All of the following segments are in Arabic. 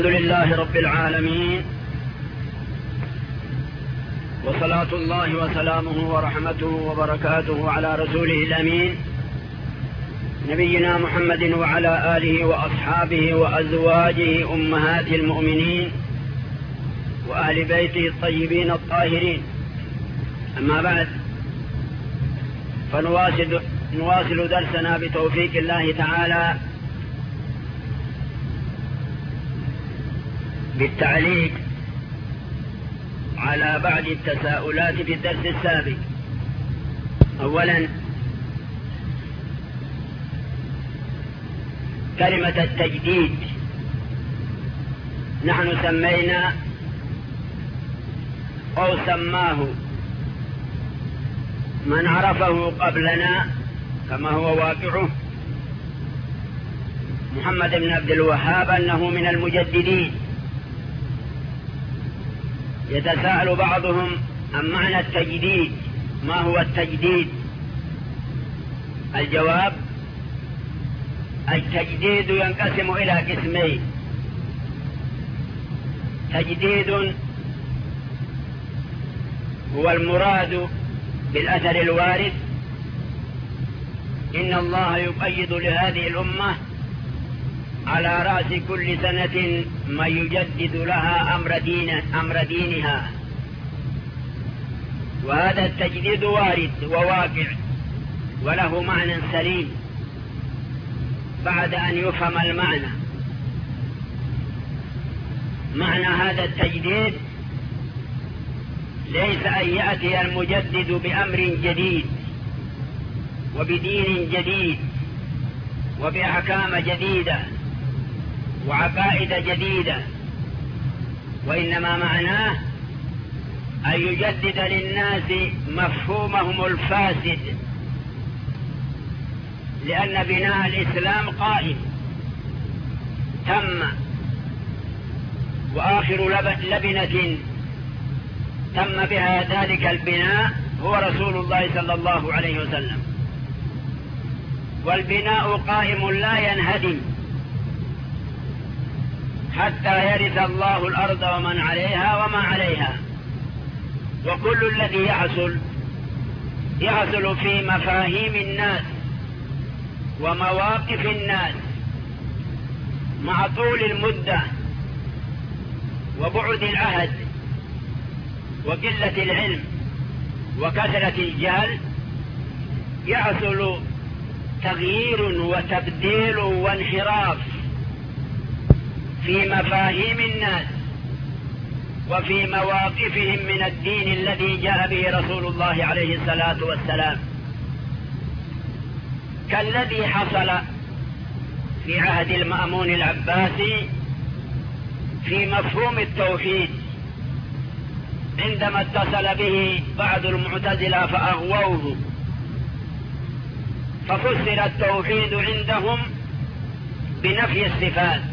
الحمد لله رب العالمين، وصلاة الله وسلامه ورحمته وبركاته على رسوله الأمين نبينا محمد وعلى آله وأصحابه وأزواجه أمهات المؤمنين وأهل بيته الطيبين الطاهرين. أما بعد، فنواصل درسنا بتوفيق الله تعالى بالتعليق على بعض التساؤلات في الدرس السابق. أولا، كلمة التجديد نحن سمينا أو سماه من عرفه قبلنا كما هو واقعه محمد بن عبد الوهاب أنه من المجددين. يتساءل بعضهم عن معنى التجديد، ما هو التجديد؟ الجواب: التجديد ينقسم إلى قسمين: تجديد هو المراد بالأثر الوارد، إن الله يقيد لهذه الأمة على رأس كل سنة ما يجدد لها أمر دينها، وهذا التجديد وارد وواقع وله معنى سليم بعد أن يفهم المعنى. معنى هذا التجديد ليس أن يأتي المجدد بأمر جديد وبدين جديد وبأحكام جديدة وعقائد جديدة، وإنما معناه أن يجدد للناس مفهومهم الفاسد، لأن بناء الإسلام قائم تم، وآخر لبنة تم بها ذلك البناء هو رسول الله صلى الله عليه وسلم، والبناء قائم لا ينهدم حتى يرث الله الأرض ومن عليها وما عليها. وكل الذي يحصل في مفاهيم الناس ومواقف الناس مع طول المدة وبعد العهد وقلة العلم وكثرة الجهل يحصل تغيير وتبديل وانحراف في مفاهيم الناس وفي مواقفهم من الدين الذي جاء به رسول الله عليه الصلاة والسلام، كالذي حصل في عهد المأمون العباسي في مفهوم التوحيد، عندما اتصل به بعض المعتزلة فأغووه، ففسر التوحيد عندهم بنفي الصفات،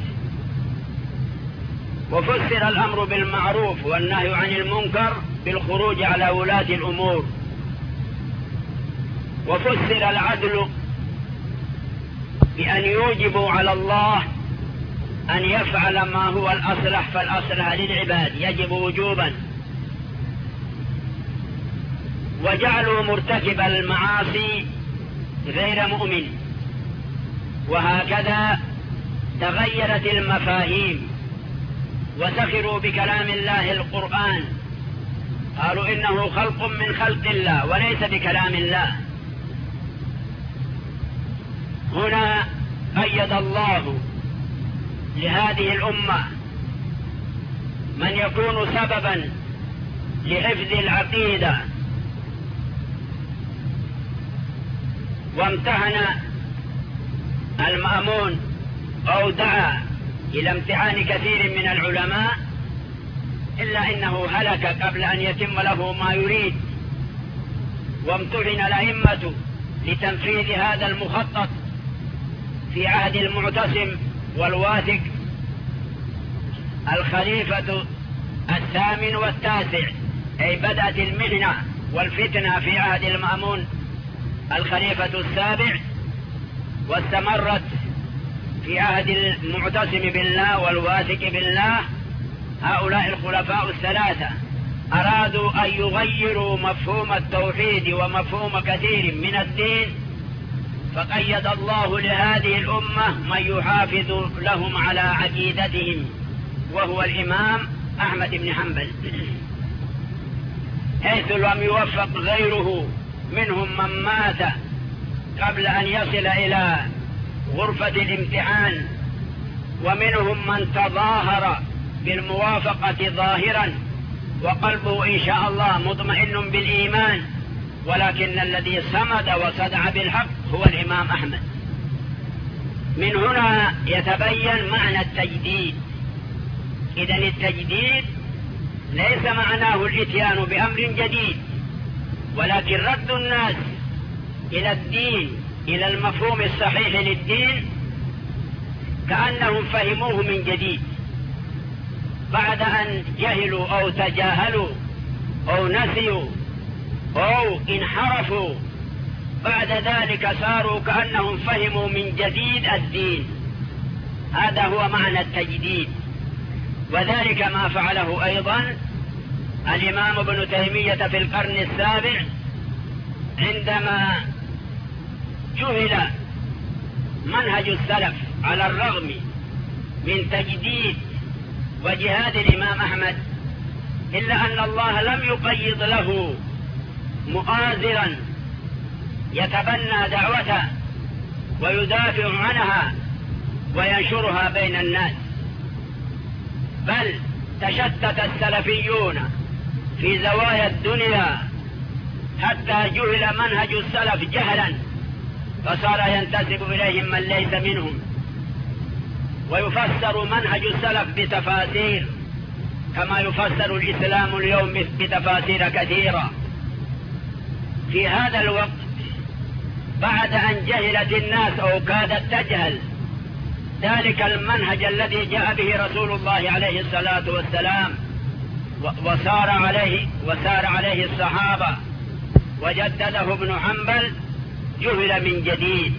وفسر الأمر بالمعروف والنهي عن المنكر بالخروج على ولاة الأمور، وفسر العدل بأن يوجبوا على الله أن يفعل ما هو الأصلح فالأصلح للعباد يجب وجوبا، وجعلوا مرتكب المعاصي غير مؤمن. وهكذا تغيرت المفاهيم وسخروا بكلام الله القرآن، قالوا إنه خلق من خلق الله وليس بكلام الله. هنا قيد الله لهذه الأمة من يكون سببا لحفظ العقيدة، وامتهن المأمون أو دعا إلى امتحان كثير من العلماء، إلا إنه هلك قبل أن يتم له ما يريد، وامتهن الأئمة لتنفيذ هذا المخطط في عهد المعتصم والواثق الخليفة الثامن والتاسع، أي بدأت المحنة والفتنة في عهد المأمون الخليفة السابع، واستمرت في عهد المعتصم بالله والواثق بالله هؤلاء الخلفاء الثلاثة أرادوا أن يغيروا مفهوم التوحيد ومفهوم كثير من الدين، فقيد الله لهذه الأمة من يحافظ لهم على عقيدتهم، وهو الإمام أحمد بن حنبل، حيث لم يوفق غيره منهم من مات قبل أن يصل إلى غرفة الامتحان، ومنهم من تظاهر بالموافقة ظاهرا وقلبه إن شاء الله مطمئن بالإيمان، ولكن الذي صمد وصدع بالحق هو الإمام أحمد. من هنا يتبين معنى التجديد. إذن التجديد ليس معناه الإتيان بأمر جديد، ولكن رد الناس إلى الدين، إلى المفهوم الصحيح للدين، كأنهم فهموه من جديد بعد أن جهلوا أو تجاهلوا أو نسيوا أو انحرفوا. بعد ذلك صاروا كأنهم فهموا من جديد الدين. هذا هو معنى التجديد، وذلك ما فعله أيضا الإمام ابن تيمية في القرن السابع عندما جهل منهج السلف على الرغم من تجديد وجهاد الإمام أحمد، إلا أن الله لم يقيض له مؤازرا يتبنى دعوته ويدافع عنها وينشرها بين الناس، بل تشتت السلفيون في زوايا الدنيا حتى جهل منهج السلف جهلا، فصار ينتسب إليهم من ليس منهم، ويفسر منهج السلف بتفاسير كما يفسر الإسلام اليوم بتفاسير كثيرة. في هذا الوقت بعد أن جهلت الناس أو كادت تجهل ذلك المنهج الذي جاء به رسول الله عليه الصلاة والسلام وسار عليه الصحابة وجدده ابن حنبل، جهل من جديد.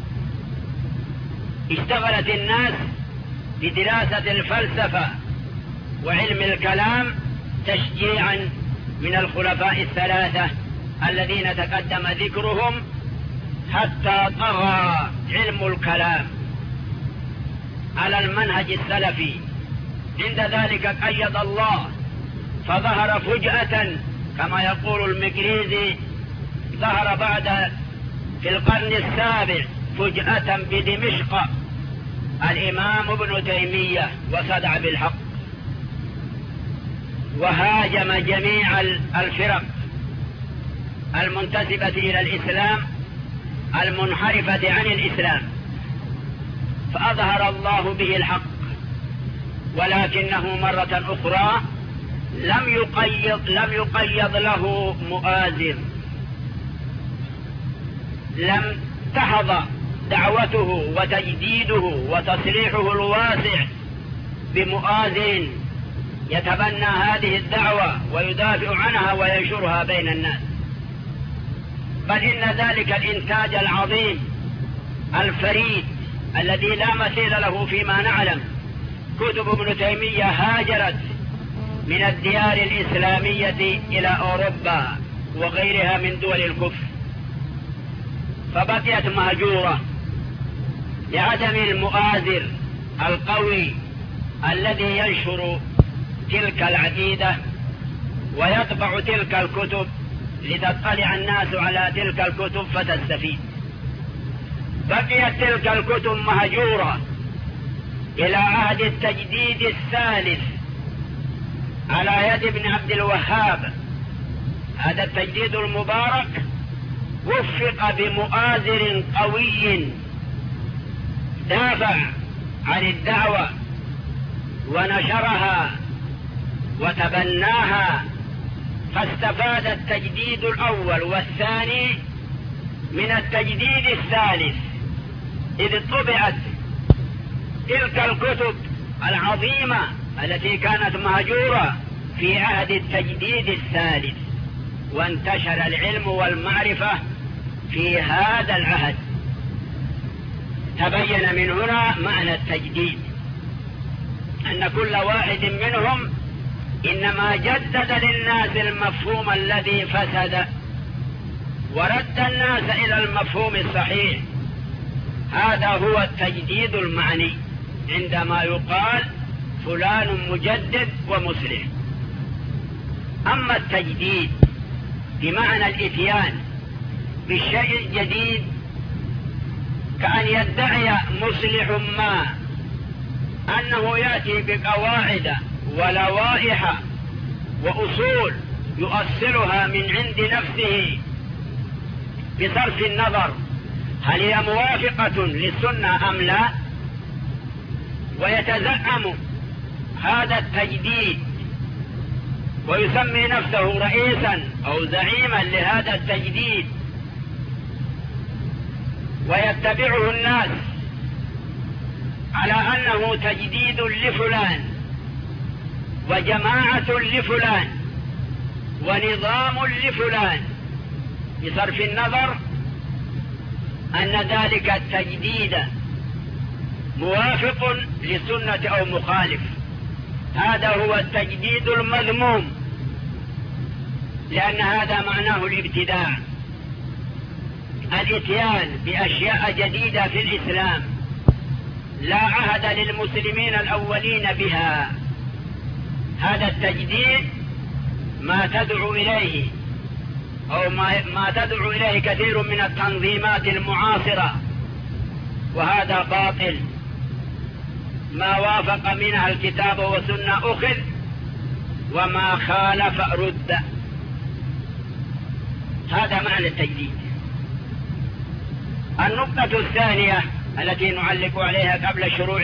اشتغلت الناس بدراسة الفلسفة وعلم الكلام تشجيعا من الخلفاء الثلاثة الذين تقدم ذكرهم، حتى طغى علم الكلام على المنهج السلفي. عند ذلك قيد الله، فظهر فجأة كما يقول المقريزي، ظهر بعد في القرن السابع فجأة بدمشق الإمام ابن تيمية وصدع بالحق، وهاجم جميع الفرق المنتسبة إلى الإسلام المنحرفة عن الإسلام، فأظهر الله به الحق، ولكنه مرة أخرى لم يقيض له مؤازر، لم تحظى دعوته وتجديده وتصليحه الواسع بمؤازر يتبنى هذه الدعوة ويدافع عنها وينشرها بين الناس، بل إن ذلك الإنتاج العظيم الفريد الذي لا مثيل له فيما نعلم، كتب ابن تيمية هاجرت من الديار الإسلامية إلى أوروبا وغيرها من دول الكفر، فبقيت مهجورة لعدم المؤازر القوي الذي ينشر تلك العقيدة ويطبع تلك الكتب لتطلع الناس على تلك الكتب فتستفيد. بقيت تلك الكتب مهجورة إلى عهد التجديد الثالث على يد ابن عبد الوهاب. هذا التجديد المبارك وفق بمؤازر قوي دافع عن الدعوة ونشرها وتبناها، فاستفاد التجديد الأول والثاني من التجديد الثالث، إذ طبعت تلك الكتب العظيمة التي كانت مهجورة في عهد التجديد الثالث، وانتشر العلم والمعرفة في هذا العهد. تبين من هنا معنى التجديد، أن كل واحد منهم إنما جدد للناس المفهوم الذي فسد ورد الناس إلى المفهوم الصحيح. هذا هو التجديد المعني عندما يقال فلان مجدد ومصلح. أما التجديد بمعنى الإتيان بالشيء الجديد كأن يدعي مصلح ما أنه يأتي بقواعد ولوائح وأصول يؤصلها من عند نفسه بصرف النظر هل هي موافقة للسنة أم لا، ويتزعم هذا التجديد ويسمي نفسه رئيسا أو زعيما لهذا التجديد، ويتبعه الناس على أنه تجديد لفلان وجماعة لفلان ونظام لفلان، بصرف النظر أن ذلك التجديد موافق للسنة أو مخالف. هذا هو التجديد المذموم، لأن هذا معناه الابتداع، الاتيان بأشياء جديدة في الإسلام لا عهد للمسلمين الأولين بها. هذا التجديد ما تدعو إليه أو ما تدعو إليه كثير من التنظيمات المعاصرة، وهذا باطل. ما وافق منها الكتاب والسنة أخذ، وما خالف رد. هذا معنى التجديد. النقطة الثانية التي نعلق عليها قبل شروع